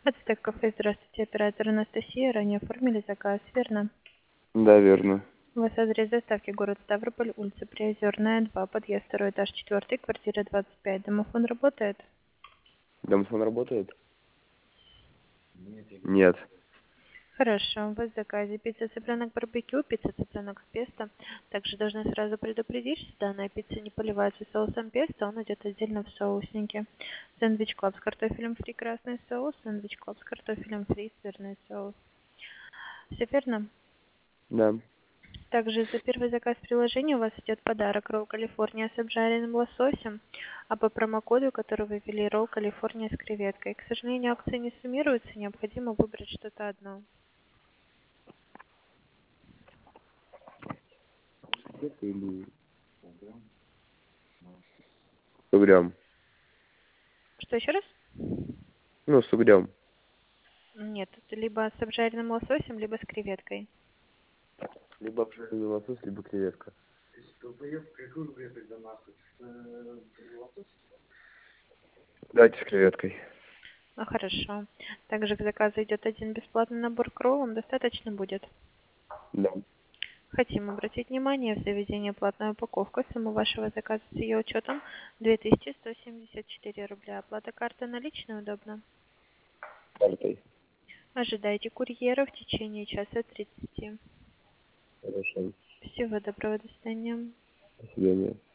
Ацтек кафе, здравствуйте, оператор Анастасия. Ранее оформили заказ, верно? Да, верно. У вас адрес доставки город Ставрополь, улица Приозерная, 2, подъезд, 2 этаж, 4, квартира 25. Домофон работает? Домофон работает? Нет. Хорошо, у вас в заказе пицца цыпленок барбекю, пицца цыпленок с песто. Также должны сразу предупредить, что данная пицца не поливается соусом песто, он идет отдельно в соуснике. Сэндвич клаб с картофелем фри красный соус, сэндвич клаб с картофелем фри сырный соус. Все верно? Да. Также за первый заказ приложения у вас идет подарок ролл Калифорния с обжаренным лососем, а по промокоду, который вы ввели, ролл Калифорния с креветкой. К сожалению, акции не суммируются, необходимо выбрать что-то одно. Или 100 грамм. Что еще раз? Ну, 100 грамм. Нет, это либо с обжаренным лососем, либо с креветкой. Либо обжаренный лосось, либо креветка. Дайте с креветкой. Ну хорошо. Также к заказу идет один бесплатный набор к роллам, достаточно будет. Да. Хотим обратить внимание, в заведении платная упаковка. Сумма вашего заказа с ее учетом 2174 рубля. Оплата карты наличной удобно. Картой. Ожидайте курьера в течение часа 30. Хорошо. Всего доброго, до свидания. До свидания.